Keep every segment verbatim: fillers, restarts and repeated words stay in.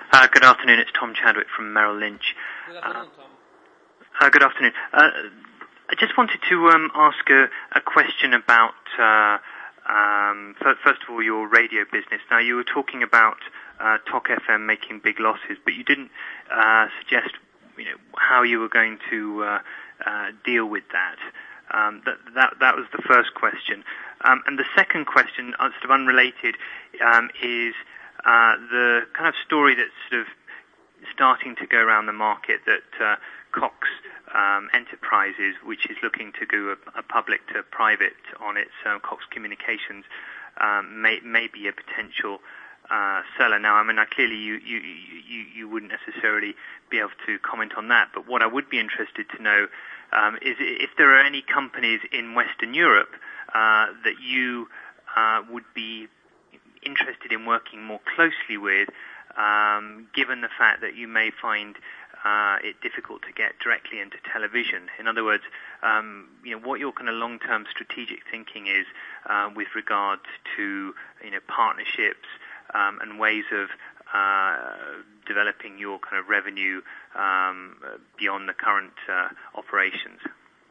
Uh, good afternoon, it's Tom Chadwick from Merrill Lynch. Good afternoon, Tom. Uh, uh, good afternoon. Uh, I just wanted to um, ask a, a question about, uh, um, first of all, your radio business. Now, you were talking about uh, Talk F M making big losses, but you didn't uh, suggest, you know, how you were going to uh, uh, deal with that. Um, that, that. That was the first question. Um, and the second question, uh, sort of unrelated, um, is uh, the kind of story that's sort of starting to go around the market that uh, Cox um, Enterprises, which is looking to go a, a public to private on its uh, Cox Communications, um, may, may be a potential uh, seller. Now, I mean, I clearly you, you, you, you wouldn't necessarily be able to comment on that, but what I would be interested to know um, is if there are any companies in Western Europe uh, that you uh, would be interested in working more closely with, um, given the fact that you may find uh, it difficult to get directly into television. In other words, um, you know, what your kind of long-term strategic thinking is uh, with regard to, you know, partnerships um, and ways of uh, developing your kind of revenue um, beyond the current uh, operations.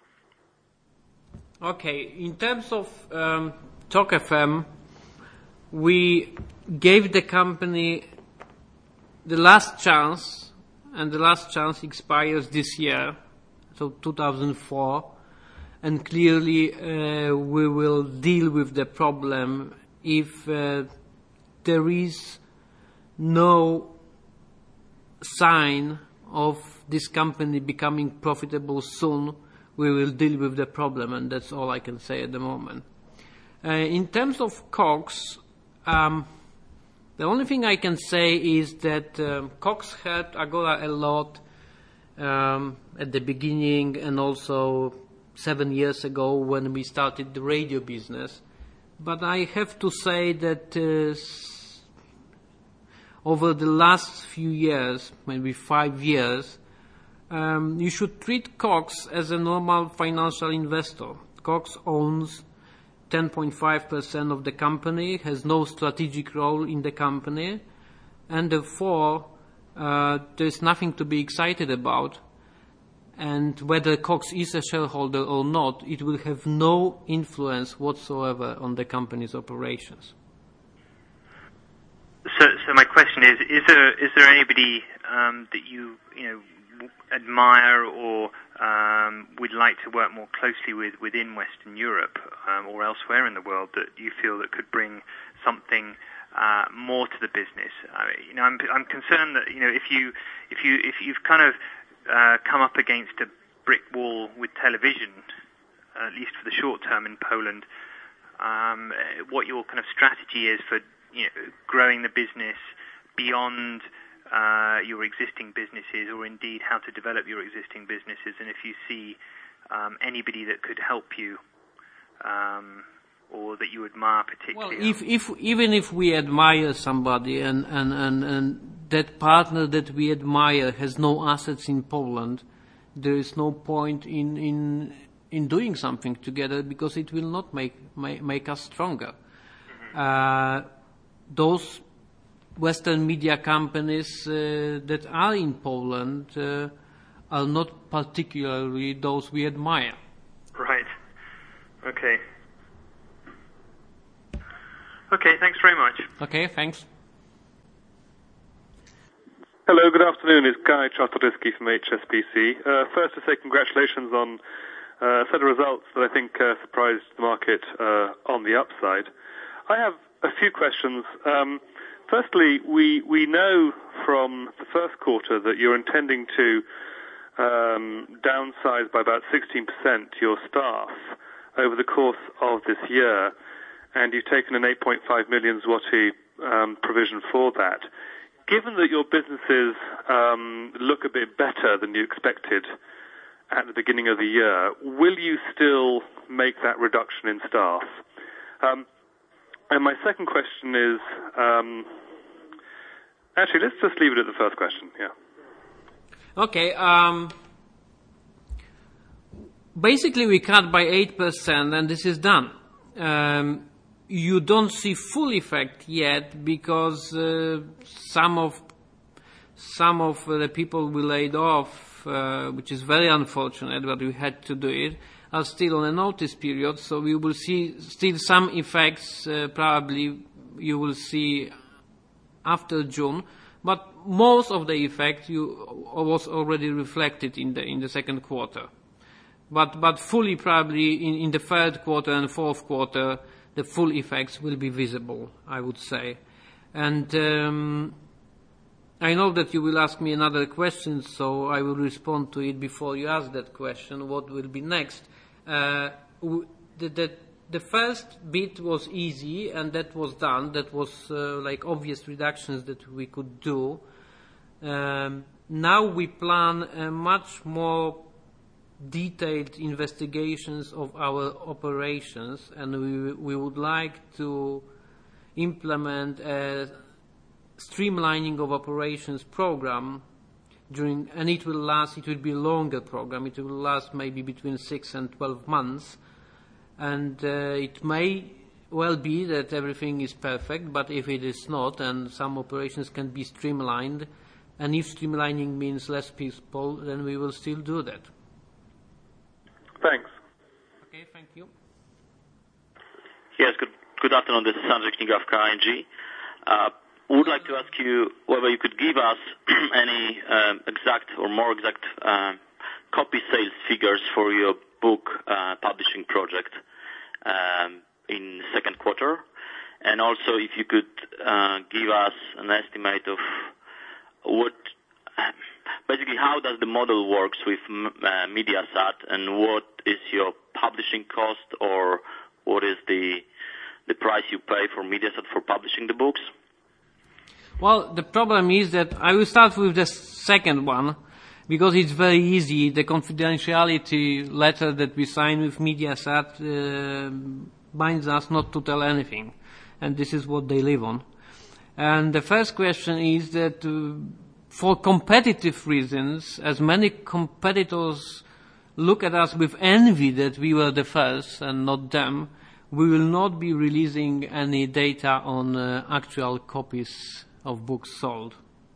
Okay, in terms of um, Talk F M, we gave the company the last chance, and the last chance expires this year, so two thousand four, and clearly uh, we will deal with the problem if uh, there is no sign of this company becoming profitable soon. We will deal with the problem, and that's all I can say at the moment. Uh, in terms of Cox, um, the only thing I can say is that um, Cox helped Agora a lot um, at the beginning and also seven years ago when we started the radio business. But I have to say that uh, over the last few years, maybe five years, um, you should treat Cox as a normal financial investor. Cox owns ten point five percent of the company, has no strategic role in the company, and therefore uh, there's nothing to be excited about. And whether Cox is a shareholder or not, it will have no influence whatsoever on the company's operations. So, so my question is: Is there is there anybody um, that you you know admire or um, would like to work more closely with within Western Europe um, or elsewhere in the world that you feel that could bring something uh, more to the business? I, you know, I'm I'm concerned that you know if you if you if you've kind of uh, come up against a brick wall with television, at least for the short term in Poland, um, what your kind of strategy is for you know growing the business beyond Uh, your existing businesses, or indeed how to develop your existing businesses, and if you see um, anybody that could help you um, or that you admire particularly. Well, if, if, even if we admire somebody and, and, and, and that partner that we admire has no assets in Poland, there is no point in, in, in doing something together because it will not make, make, make us stronger. Mm-hmm. Uh, those Western media companies uh, that are in Poland uh, are not particularly those we admire. Right. Okay. Okay, thanks very much. Okay, thanks. Hello, good afternoon. It's Guy Czartoryski from H S B C. Uh, first to say congratulations on uh, a set of results that I think uh, surprised the market uh, on the upside. I have a few questions. Um, Firstly, we, we know from the first quarter that you're intending to um, downsize by about sixteen percent your staff over the course of this year, and you've taken an eight point five million zloty um, provision for that. Given that your businesses um, look a bit better than you expected at the beginning of the year, will you still make that reduction in staff? Um, And my second question is, um, actually, let's just leave it at the first question, yeah. Okay, um, basically we cut by eight percent and this is done. Um, you don't see full effect yet because uh, some of some of the people we laid off, uh, which is very unfortunate, but we had to do it, are still on a notice period, so we will see still some effects, uh, probably you will see after June, but most of the effect you, was already reflected in the in the second quarter. But but fully probably in, in the third quarter and fourth quarter, the full effects will be visible, I would say. And um, I know that you will ask me another question, so I will respond to it before you ask that question, what will be next. Uh, the, the, the first bit was easy, and that was done. That was uh, like obvious reductions that we could do. Um, now we plan a much more detailed investigations of our operations, and we, we would like to implement a streamlining of operations program during, and it will last, it will be a longer program, it will last maybe between six and twelve months, and uh, it may well be that everything is perfect, but if it is not, and some operations can be streamlined, and if streamlining means less people, then we will still do that. Thanks. Okay, thank you. Yes, good, good afternoon. This is Andrzej Kniga of K I N G. Uh, would like to ask you whether you could give us any um, exact or more exact uh, copy sales figures for your book uh, publishing project um, in second quarter, and also if you could uh, give us an estimate of what, basically how does the model works with uh, Mediasat, and what is your publishing cost, or what is the the price you pay for Mediasat for publishing the books? Well, the problem is that I will start with the second one, because it's very easy. The confidentiality letter that we sign with Mediasat uh, binds us not to tell anything, and this is what they live on. And the first question is that uh, for competitive reasons, as many competitors look at us with envy that we were the first and not them, we will not be releasing any data on uh, actual copies of books sold.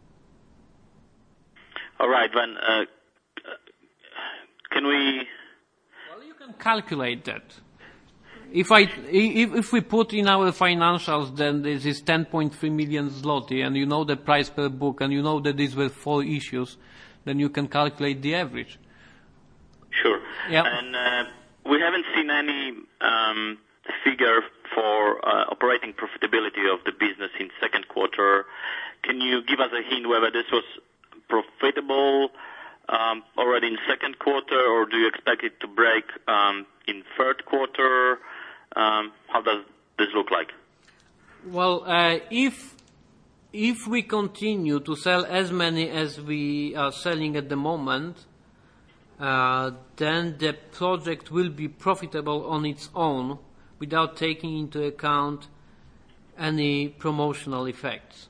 All right, then uh, can we... Well, you can calculate that. If I, if, if we put in our financials, then this is ten point three million zloty, and you know the price per book, and you know that these were four issues, then you can calculate the average. Sure. Yep. And uh, we haven't seen any um, figure for uh, operating profitability of the business in second quarter. Can you give us a hint whether this was profitable um, already in second quarter, or do you expect it to break um, in third quarter? Um, how does this look like? Well, uh, if if we continue to sell as many as we are selling at the moment, uh, then the project will be profitable on its own without taking into account any promotional effects.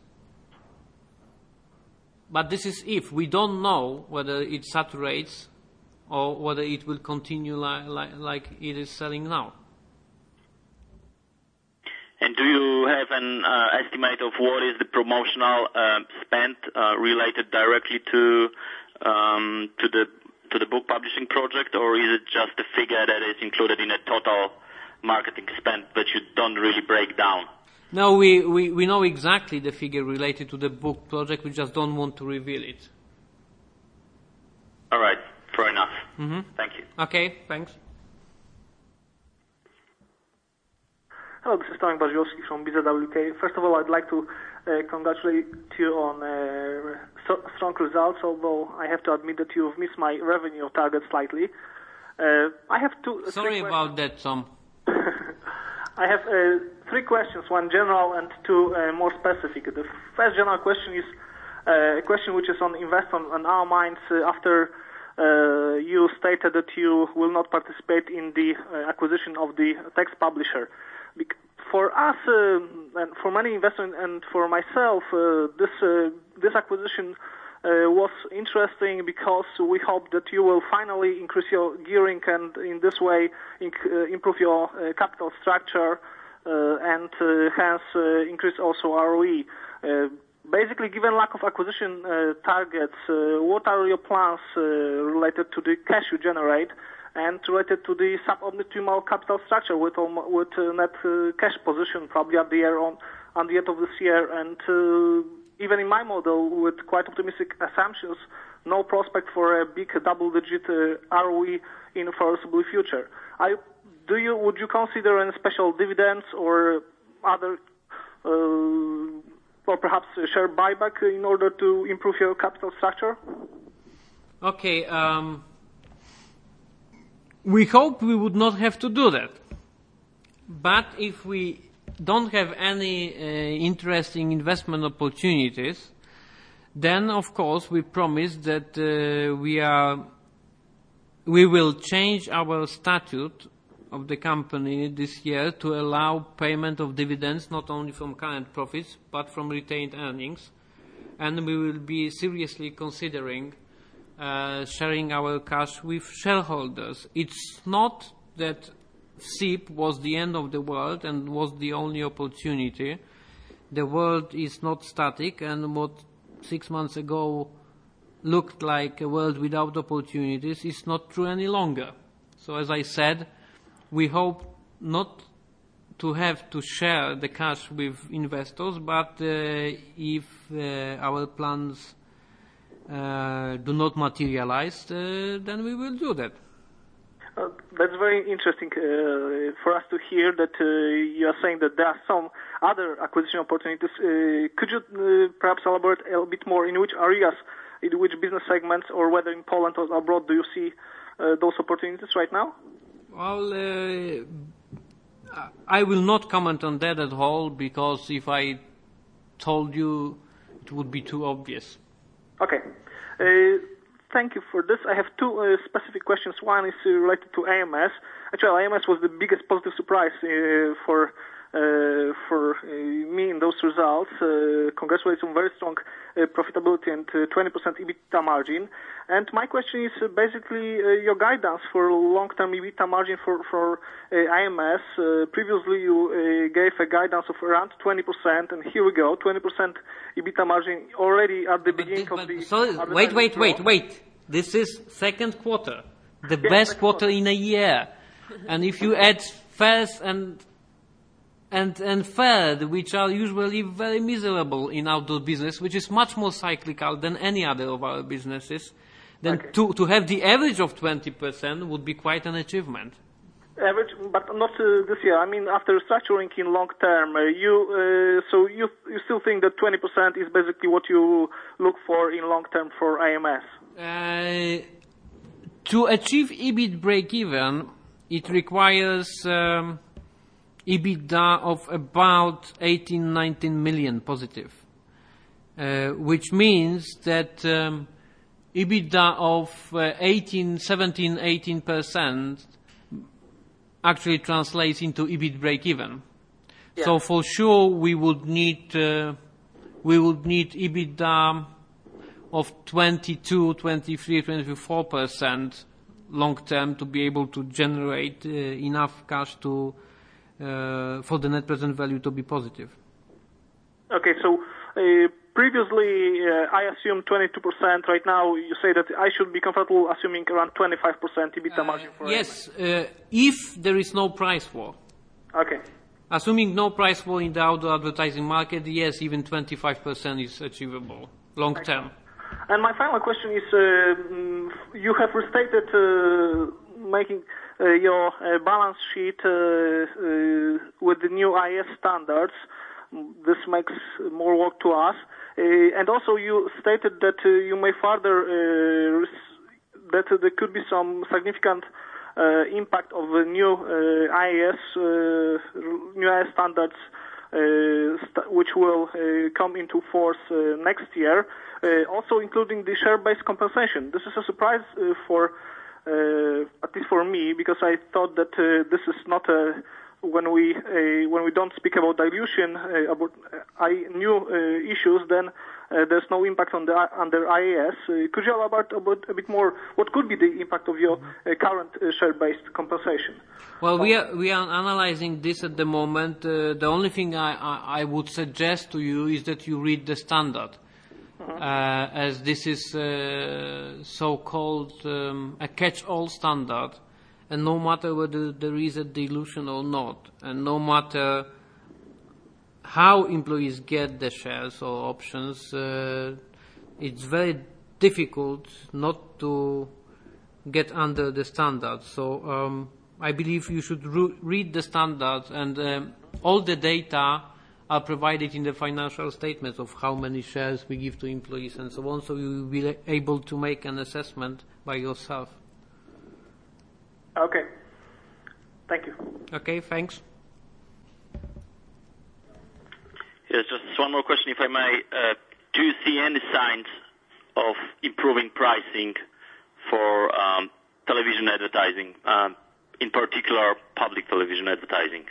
But this is if. We don't know whether it saturates or whether it will continue li- li- like it is selling now. And do you have an uh, estimate of what is the promotional uh, spend uh, related directly to um, to the to the book publishing project, or is it just a figure that is included in a total marketing spend that you don't really break down? No, we, we, we know exactly the figure related to the book project. We just don't want to reveal it. All right, fair enough. Mm-hmm. Thank you. Okay, thanks. Hello, this is Tomek Bardziłowski from B Z W K. First of all, I'd like to uh, congratulate you on uh, so strong results, although I have to admit that you've missed my revenue target slightly. Uh, I have two... Sorry about that, Tom. I have uh, three questions, one general and two uh, more specific. The first general question is uh, a question which is on invest on, on our minds uh, after uh, you stated that you will not participate in the uh, acquisition of the text publisher. For us, uh, and for many investors and for myself, uh, this uh, this acquisition uh, was interesting because we hope that you will finally increase your gearing and in this way inc- uh, improve your uh, capital structure uh, and uh, hence uh, increase also R O E. Uh, basically, given lack of acquisition uh, targets, uh, what are your plans uh, related to the cash you generate and related to the suboptimal capital structure with with uh, net uh, cash position probably at the year on, on the end of this year, and uh, even in my model with quite optimistic assumptions, no prospect for a big double-digit uh, R O E in the foreseeable future. I, do you would you consider any special dividends or other uh, or perhaps a share buyback in order to improve your capital structure? Okay. Um, we hope we would not have to do that. But if we don't have any uh, interesting investment opportunities, then of course we promise that uh, we are we will change our statute of the company this year to allow payment of dividends not only from current profits but from retained earnings, and we will be seriously considering uh, sharing our cash with shareholders. It's not that S I P was the end of the world and was the only opportunity. The world is not static, and what six months ago looked like a world without opportunities is not true any longer. So as I said, we hope not to have to share the cash with investors, but uh, if uh, our plans uh, do not materialize, uh, then we will do that. Uh, that's very interesting uh, for us to hear that uh, you are saying that there are some other acquisition opportunities. Uh, could you uh, perhaps elaborate a little bit more in which areas, in which business segments, or whether in Poland or abroad, do you see uh, those opportunities right now? Well, uh, I will not comment on that at all, because if I told you, it would be too obvious. Okay. Uh, thank you for this. I have two uh, specific questions. One is uh, related to A M S. Actually, A M S was the biggest positive surprise uh, for uh, for uh, me in those results. Uh, congratulations on very strong uh, profitability and uh, twenty percent EBITDA margin. And my question is uh, basically uh, your guidance for long-term EBITDA margin for, for uh, A M S. Uh, previously you uh, gave a guidance of around twenty percent, and here we go, twenty percent EBITDA margin already at the But beginning the, of the... Sorry, wait, wait, wait, wait. This is second quarter, the yes, best quarter in a year. And if you add first and and and third, which are usually very miserable in outdoor business, which is much more cyclical than any other of our businesses, then okay. to, to have the average of twenty percent would be quite an achievement. Average, but not uh, this year. I mean, after structuring in long term, uh, you uh, so you you still think that twenty percent is basically what you look for in long term for A M S? Uh, to achieve E B I T break-even, it requires um, EBITDA of about eighteen, nineteen million positive, uh, which means that um, EBITDA of uh, eighteen, seventeen, eighteen percent actually translates into E B I T break-even. Yeah. So for sure we would need uh, we would need EBITDA of twenty-two, twenty-three, twenty-four percent long term to be able to generate uh, enough cash to uh, for the net present value to be positive. Okay, so uh, previously uh, I assumed twenty-two percent. Right now you say that I should be comfortable assuming around twenty-five percent EBITDA uh, margin for yes, uh, if there is no price war. Okay. Assuming no price war in the outdoor advertising market, yes, even twenty-five percent is achievable long term. And my final question is, uh, you have restated uh, making uh, your uh, balance sheet uh, uh, with the new I A S standards. This makes more work to us. Uh, and also you stated that uh, you may further, uh, that uh, there could be some significant uh, impact of the new uh, I A S, uh, new I A S standards, uh, st- which will uh, come into force uh, next year. Uh, also including the share-based compensation. This is a surprise uh, for, uh, at least for me, because I thought that uh, this is not a, when we uh, when we don't speak about dilution, uh, about uh, I, new uh, issues, then uh, there's no impact on the under I A S. Uh, could you elaborate about a bit more? What could be the impact of your uh, current uh, share-based compensation? Well, we are we are analyzing this at the moment. Uh, the only thing I, I, I would suggest to you is that you read the standard, uh-huh. uh, as this is uh, so-called um, a catch-all standard, and no matter whether there is a dilution or not, and no matter how employees get the shares or options, uh, it's very difficult not to get under the standard. So um, I believe you should re- read the standards, and um, all the data are provided in the financial statements of how many shares we give to employees and so on, so you will be able to make an assessment by yourself. Okay. Thank you. Okay, thanks. Yes, just one more question, if I may. Uh, do you see any signs of improving pricing for um, television advertising, um, in particular public television advertising?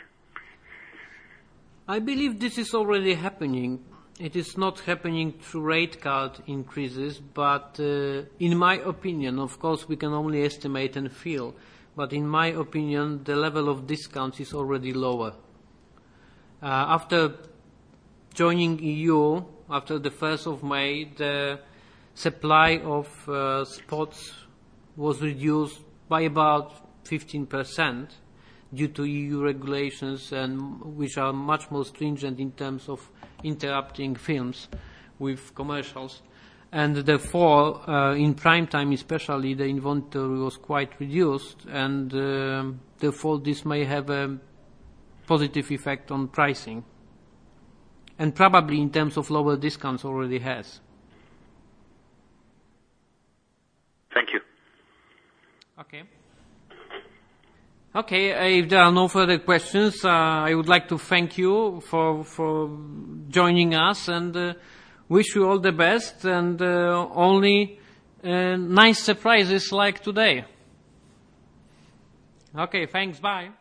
I believe this is already happening. It is not happening through rate card increases, but uh, in my opinion, of course we can only estimate and feel, but in my opinion the level of discounts is already lower. Uh, after joining E U, after the first of May, the supply of uh, spots was reduced by about fifteen percent due to E U regulations, and which are much more stringent in terms of interrupting films with commercials. And therefore, uh, in prime time especially, the inventory was quite reduced, and uh, therefore this may have a positive effect on pricing. And probably in terms of lower discounts already has. Thank you. Okay. Okay, if there are no further questions, uh, I would like to thank you for for joining us, and uh, wish you all the best, and uh, only uh, nice surprises like today. Okay, thanks, bye.